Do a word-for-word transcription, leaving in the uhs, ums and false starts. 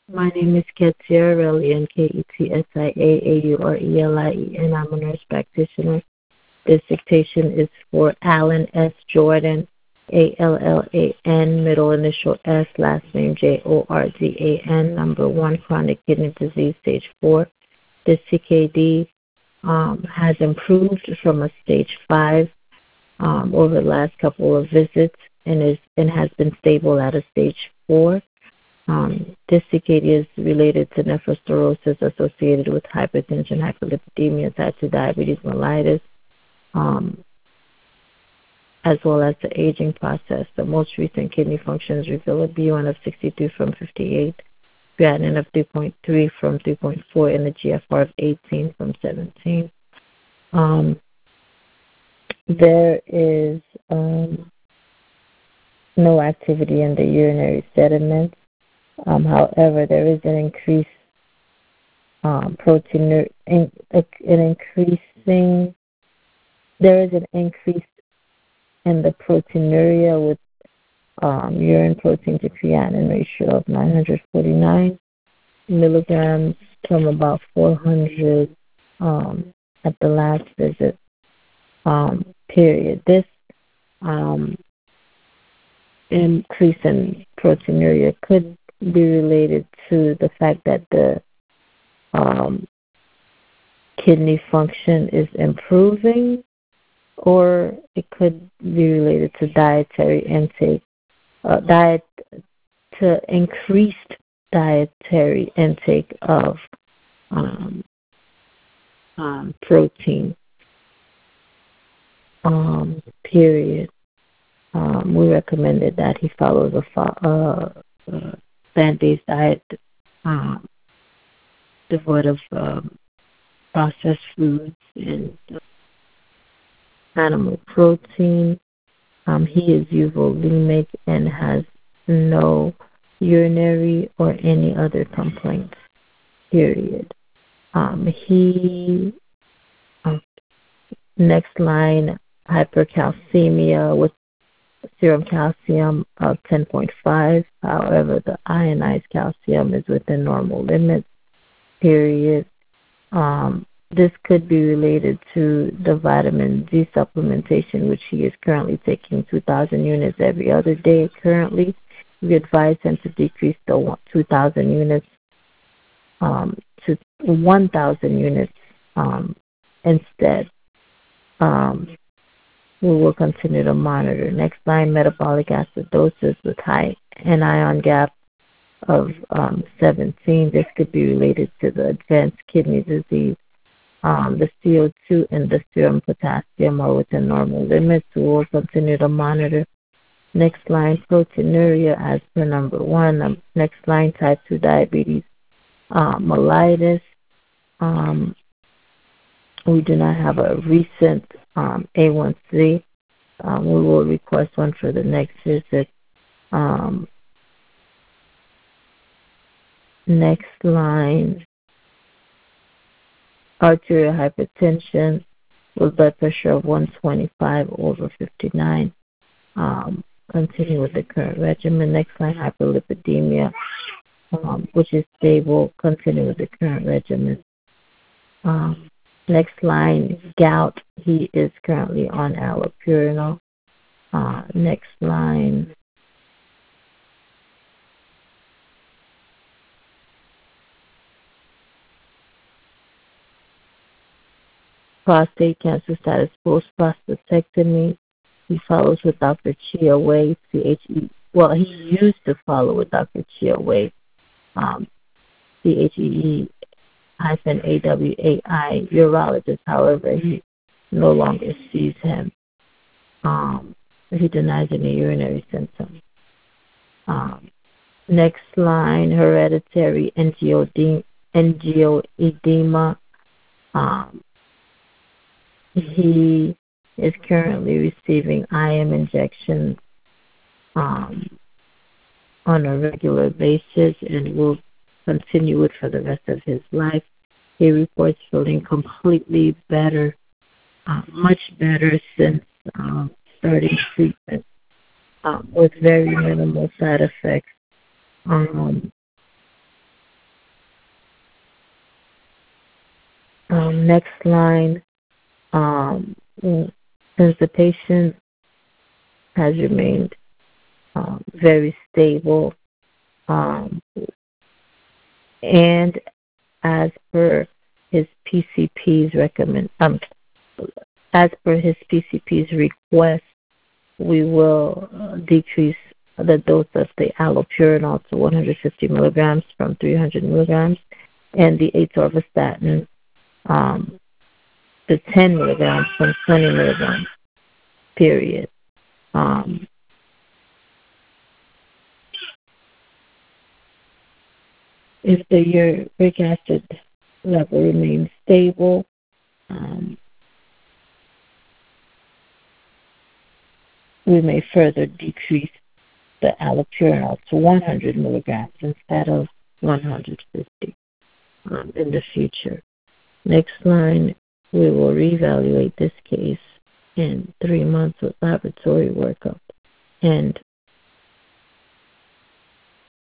My name is Ketia Aurelian, K E T S I A A U R E L I E N. I'm a nurse practitioner. This dictation is for Alan S. Jordan, A L L A N, middle initial S, last name J O R D A N, number one, chronic kidney disease, stage four. This C K D um, has improved from a stage five um, over the last couple of visits and is and has been stable at a stage four. Um, this C K D is related to nephrostenosis associated with hypertension, hyperlipidemia, type two diabetes, mellitus, um, as well as the aging process. The most recent kidney functions reveal a B one of sixty-two from fifty-eight, creatinine of three point three from three point four, and a G F R of eighteen from seventeen. Um, there is um, no activity in the urinary sediment. Um, however, there is an increase um, protein, in, an increasing, there is an increase in the proteinuria with um, urine protein to creatinine ratio of nine hundred forty-nine milligrams from about four hundred um, at the last visit um, period. This um, increase in proteinuria could be related to the fact that the um, kidney function is improving, or it could be related to dietary intake, uh, diet to increased dietary intake of um, um, protein. Um, period. Um, we recommended that he follows a fo- uh, uh, plant-based diet um, devoid of um, processed foods and animal protein. Um, he is euvolemic and has no urinary or any other complaints, period. Um, he, uh, next line, hypercalcemia with serum calcium of ten point five. However, the ionized calcium is within normal limits, period. Um, this could be related to the vitamin D supplementation, which he is currently taking two thousand units every other day currently. We advise him to decrease the two thousand units um, to one thousand units um, instead. Um, we will continue to monitor. Next line, metabolic acidosis with high anion gap of um, seventeen. This could be related to the advanced kidney disease. Um, the C O two and the serum potassium are within normal limits. We will continue to monitor. Next line, proteinuria as per number one. Um, next line, type two diabetes, uh, mellitus. Um, we do not have a recent um, A one C. Um, we will request one for the next visit. Um, next line, arterial hypertension with blood pressure of one twenty-five over fifty-nine. Um, continue with the current regimen. Next line, hyperlipidemia, um, which is stable. Continue with the current regimen. Um, next line, gout. He is currently on allopurinol. Uh, next line, prostate cancer status post prostatectomy. He follows with Doctor Chia Wei, C H E. Well, he used to follow with Doctor Chia Wei, um, C H E E hyphen A W A I urologist. However, he no longer sees him. Um, he denies any urinary symptoms. Um, next line, hereditary angioedema. angioedema. Um, he is currently receiving I M injections um, on a regular basis and will continue it for the rest of his life. He reports feeling completely better, uh, much better since um, starting treatment uh, with very minimal side effects. Um, Um, next line, um, since the patient has remained um, very stable, um, and as per his P C P's recommend, um, as per his P C P's request, we will uh, decrease the dose of the allopurinol to one hundred fifty milligrams from three hundred milligrams, and the atorvastatin um, to ten milligrams from twenty milligrams, period. Um, if the uric acid level remains stable, um, we may further decrease the allopurinol to one hundred milligrams instead of one hundred fifty um, in the future. Next line, we will reevaluate this case in three months with laboratory workup and